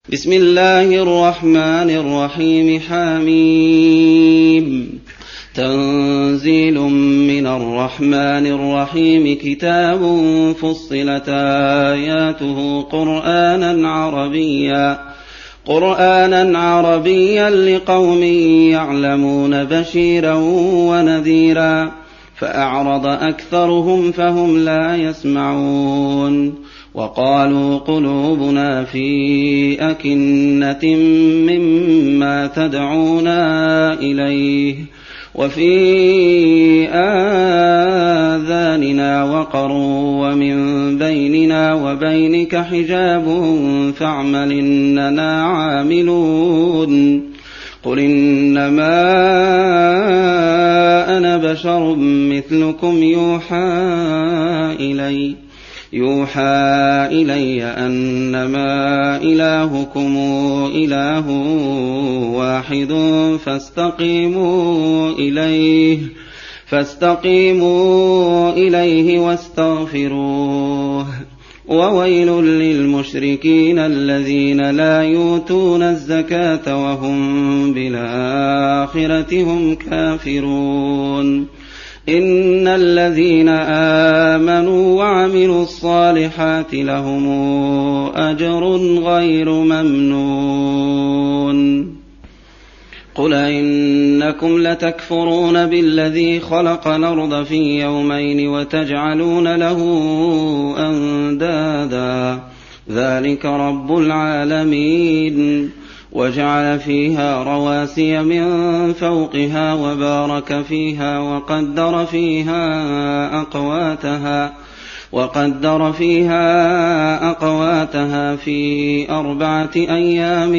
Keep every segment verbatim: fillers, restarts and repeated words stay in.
بسم الله الرحمن الرحيم. حميم. تنزيل من الرحمن الرحيم. كتاب فصلت آياته قرآنا عربيا قرآنا عربيا لقوم يعلمون بشيرا ونذيرا فأعرض أكثرهم فهم لا يسمعون. وقالوا قلوبنا في أكنة مما تدعونا إليه وفي آذاننا وقر ومن بيننا وبينك حجاب فاعمل إننا عاملون. قل إنما أنا بشر مثلكم يوحى إلي يوحى إلي أنما إلهكم إله واحد فاستقيموا إليه فاستقيموا إليه واستغفروه. وويل للمشركين الذين لا يؤتون الزكاة وهم بالآخرة هم كافرون. إن الذين آمنوا وعملوا الصالحات لهم أجر غير ممنون. قل إنكم لتكفرون بالذي خلق الأرض في يومين وتجعلون له أندادا ذلك رب العالمين. وجعل فيها رواسي من فوقها وبارك فيها وقدر فيها أقواتها وقدر فيها أقواتها في أربعة أيام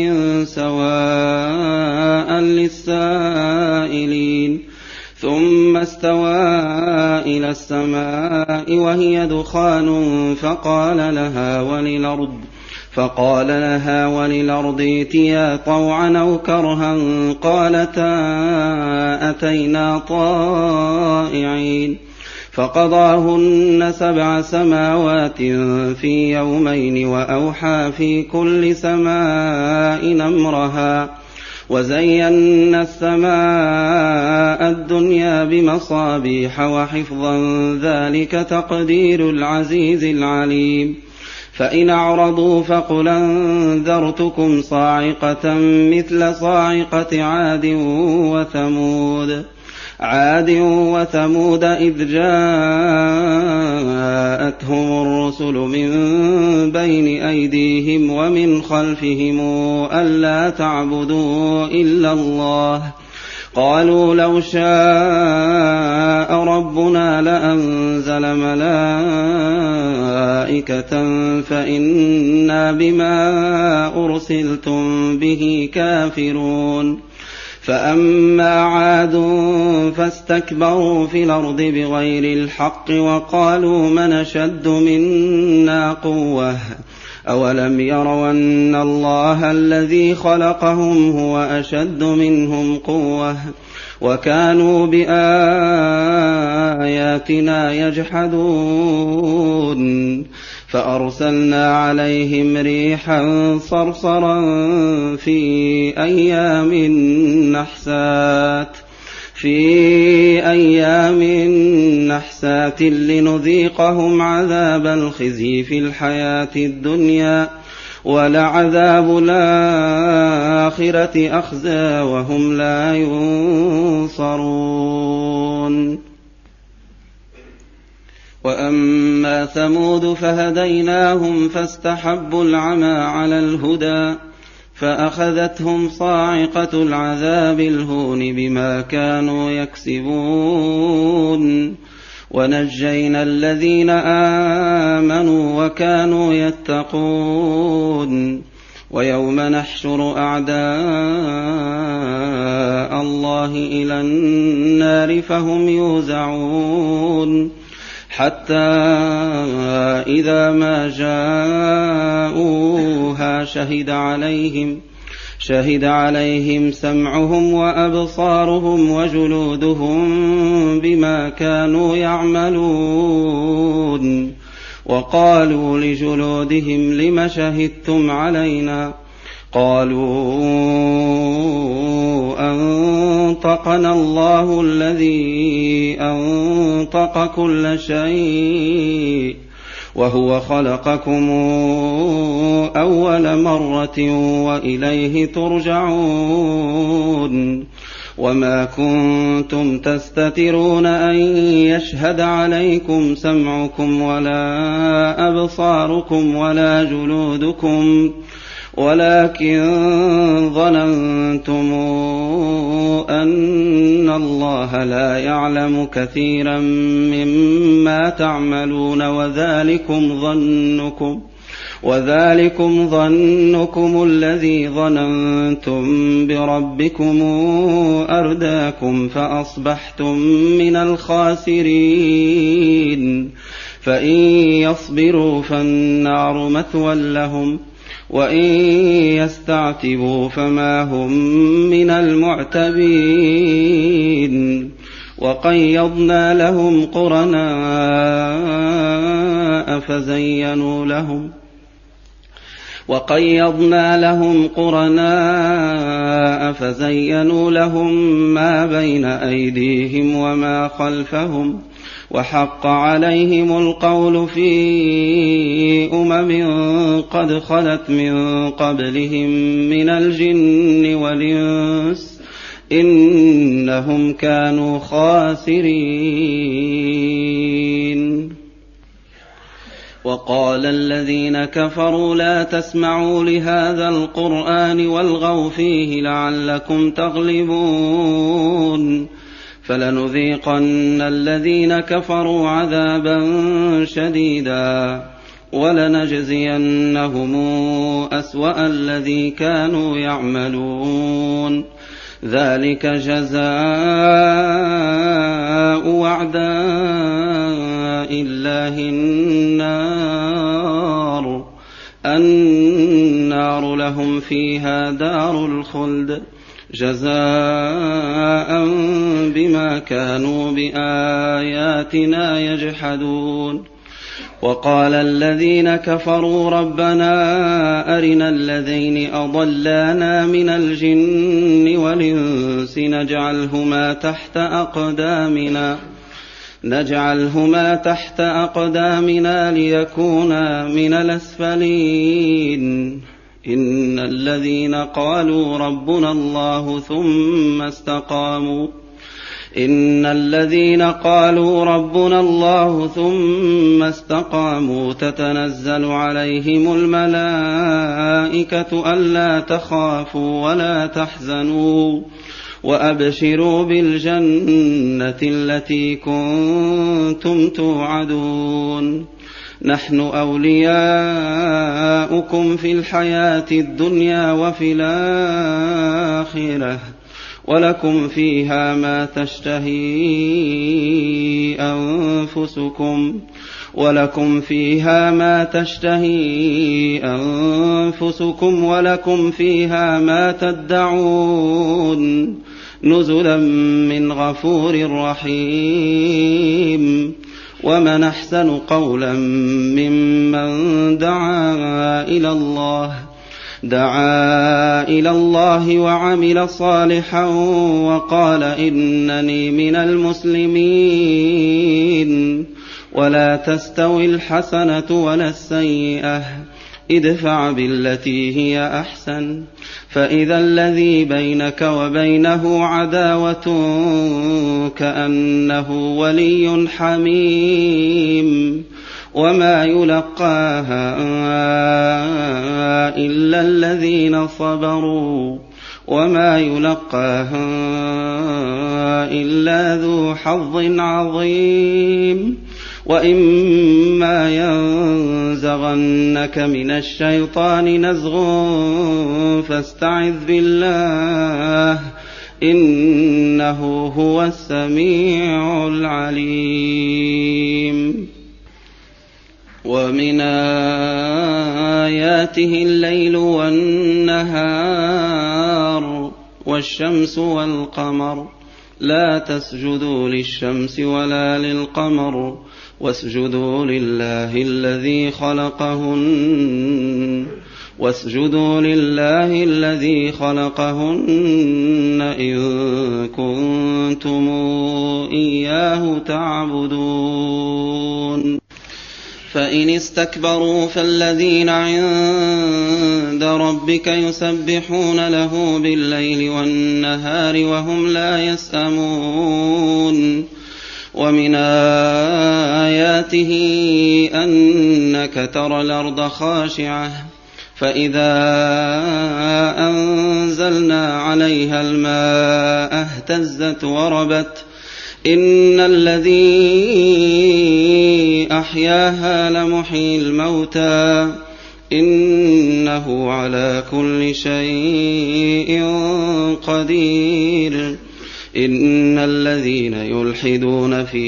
سواء للسائلين. ثم استوى إلى السماء وهي دخان فقال لها وللأرض فقال لها وللأرض ائتيا طوعا أو كرها قالتا أتينا طائعين. فقضاهن سبع سماوات في يومين وأوحى في كل سماء أمرها وزينا السماء الدنيا بمصابيح وحفظا ذلك تقدير العزيز العليم. فإن أعرضوا فقل أنذرتكم صاعقة مثل صاعقة عاد وثمود عاد وثمود إذ جاءتهم الرسل من بين أيديهم ومن خلفهم ألا تعبدوا إلا الله قالوا لو شاء ربنا لأنزل ملائكة فإنا بما أرسلتم به كافرون. فأما عاد فاستكبروا في الأرض بغير الحق وقالوا من أشد منا قوة أولم يروا أن الله الذي خلقهم هو أشد منهم قوة وكانوا بآياتنا يجحدون. فأرسلنا عليهم ريحا صرصرا في أيام نحسات في أيام نحسات لنذيقهم عذاب الخزي في الحياة الدنيا ولعذاب الآخرة أخزى وهم لا ينصرون. وأما ثمود فهديناهم فاستحبوا العمى على الهدى فأخذتهم صاعقة العذاب الهون بما كانوا يكسبون. ونجينا الذين آمنوا وكانوا يتقون. ويوم نحشر أعداء الله إلى النار فهم يوزعون حتى إذا ما جاءوها شهد عليهم شهد عليهم سمعهم وأبصارهم وجلودهم بما كانوا يعملون. وقالوا لجلودهم لم شهدتم علينا قالوا أنطقنا الله الذي أنطق كل شيء وهو خلقكم أول مرة وإليه ترجعون وما كنتم تستترون أن يشهد عليكم سمعكم ولا أبصاركم ولا جلودكم ولكن ظننتم أن الله لا يعلم كثيرا مما تعملون وذلكم ظنكم وذلكم ظنكم الذي ظننتم بربكم أرداكم فأصبحتم من الخاسرين فإن يصبروا فالنار مثوى لهم وإن يستعتبوا فما هم من المعتبين وقيضنا لهم قرناء فزينوا لهم وقيضنا لهم قرناء فزينوا لهم ما بين أيديهم وما خلفهم وحق عليهم القول في أمم قد خلت من قبلهم من الجن والإنس إنهم كانوا خاسرين. وقال الذين كفروا لا تسمعوا لهذا القرآن والغوا فيه لعلكم تغلبون فلنذيقن الذين كفروا عذابا شديدا ولنجزينهم أسوأ الذي كانوا يعملون ذلك جزاء أعداء الله النار النار لهم فيها دار الخلد جزاء بما كانوا بآياتنا يجحدون. وقال الذين كفروا ربنا أرنا الذين أضلانا من الجن والإنس نجعلهما تحت أقدامنا نجعلهما تحت أقدامنا ليكونا من الأسفلين إن الذين قالوا ربنا الله ثم استقاموا إن الذين قالوا ربنا الله ثم استقاموا تتنزل عليهم الملائكة ألا تخافوا ولا تحزنوا وأبشروا بالجنة التي كنتم توعدون نحن أولياؤكم في الحياة الدنيا وفي الآخرة ولكم فيها ما تشتهي أنفسكم ولكم فيها ما تشتهي أنفسكم ولكم فيها ما تدعون نزلا من غفور رحيم. ومن أحسن قولا ممن دعا إلى الله دعا إلى الله وعمل صالحا وقال إنني من المسلمين. ولا تستوي الحسنة ولا السيئة ادفع بالتي هي أحسن فإذا الذي بينك وبينه عداوة كأنه ولي حميم وما يلقاها إلا الذين صبروا وما يلقاها إلا ذو حظ عظيم. وإما ينزغنك من الشيطان نزغ فاستعذ بالله إنه هو السميع العليم. ومن آياته الليل والنهار والشمس والقمر لا تسجدوا للشمس ولا للقمر واسجدوا لله الذي خلقهن واسجدوا لله الذي خلقهن إن كنتم إياه تعبدون فإن استكبروا فالذين عند ربك يسبحون له بالليل والنهار وهم لا يسأمون ومن آياته أنك ترى الأرض خاشعة فإذا أنزلنا عليها الماء اهتزت وربت إن الذي أحياها لمحيي الموتى إنه على كل شيء قدير إن الذين يلحدون في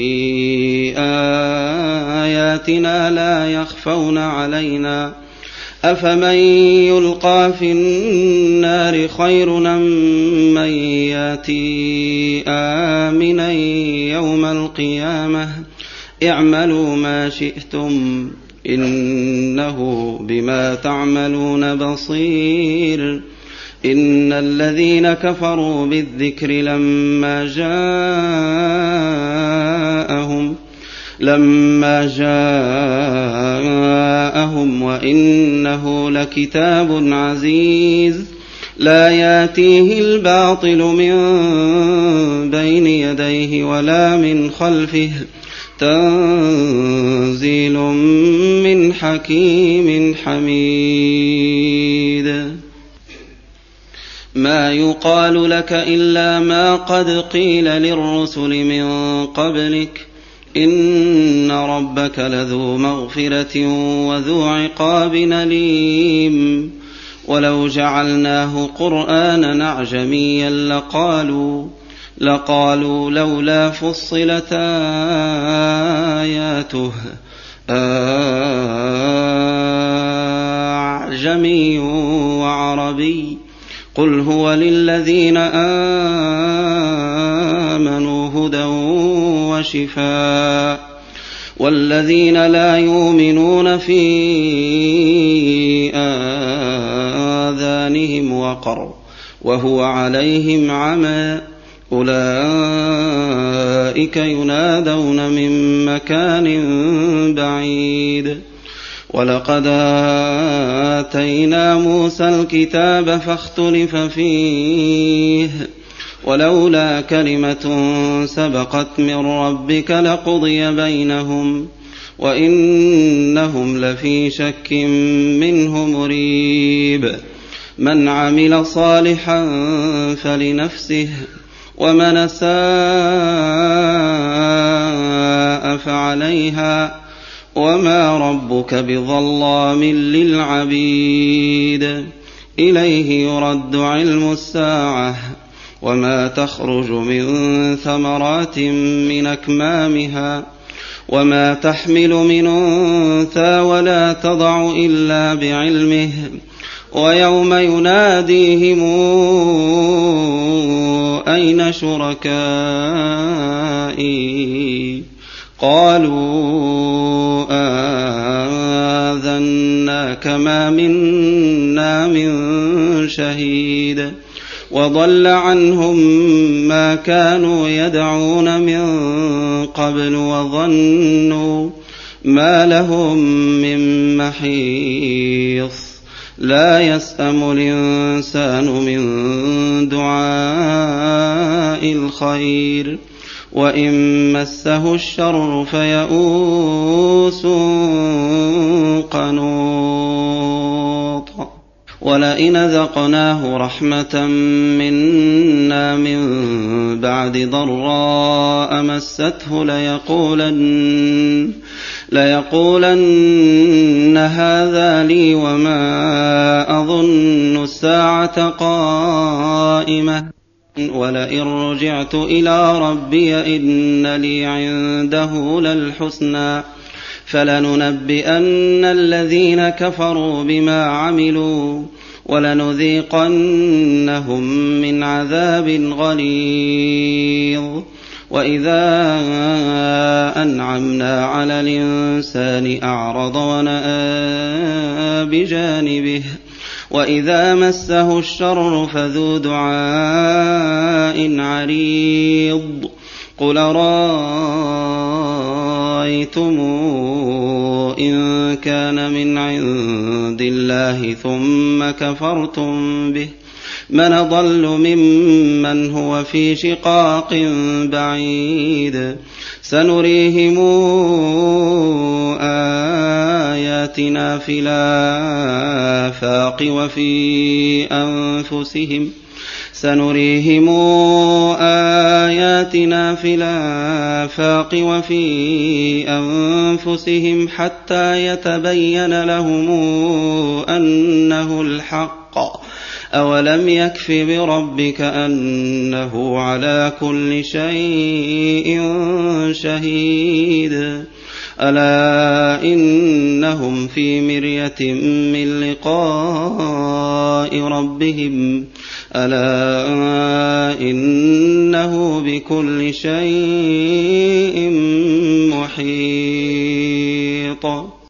آياتنا لا يخفون علينا أفمن يلقى في النار خير أم من ياتي آمنا يوم القيامة اعملوا ما شئتم إنه بما تعملون بصير إن الذين كفروا بالذكر لما جاءهم لما جاءهم وإنه لكتاب عزيز لا ياتيه الباطل من بين يديه ولا من خلفه تنزيل من حكيم حميد ما يقال لك إلا ما قد قيل للرسل من قبلك إن ربك لذو مغفرة وذو عقاب أليم ولو جعلناه قرآنا أعجميا لقالوا لقالوا لولا فصلت آياته أعجمي وعربي قل هو للذين آمنوا هدى وشفاء والذين لا يؤمنون في آذانهم وقر وهو عليهم عمى أولئك ينادون من مكان بعيد ولقد آتينا موسى الكتاب فاختلف فيه ولولا كلمة سبقت من ربك لقضي بينهم وإنهم لفي شك منه مريب من عمل صالحا فلنفسه ومن أساء فعليها وما ربك بظلام للعبيد إليه يرد علم الساعة وما تخرج من ثمرات من أكمامها وما تحمل من أنثى ولا تضع إلا بعلمه ويوم يناديهم أين شركائي قالوا آذناك ما منا من شهيد وضل عنهم ما كانوا يدعون من قبل وظنوا ما لهم من محيص لا يسأم الإنسان من دعاء الخير وإن مسه الشر فيئوس قنوط ولئن ذقناه رحمة منا من بعد ضراء مسته ليقولن ليقولن هذا لي وما أظن الساعة قائمة ولئن رجعت إلى ربي إن لي عنده للحسنى فلننبئن الذين كفروا بما عملوا ولنذيقنهم من عذاب غليظ وإذا أنعمنا على الإنسان أعرض ونأى بجانبه وإذا مسه الشر فذو دعاء عريض قل رأيتم إن كان من عند الله ثم كفرتم به من أضل ممن هو في شقاق بعيد سنريهم آياتنا في الآفاق وفي أنفسهم سنريهم آياتنا في الآفاق وفي أنفسهم حتى يتبين لهم أنه الحق أولم يكف بربك أنه على كل شيء شهيد ألا إنهم في مرية من لقاء ربهم ألا إنه بكل شيء محيط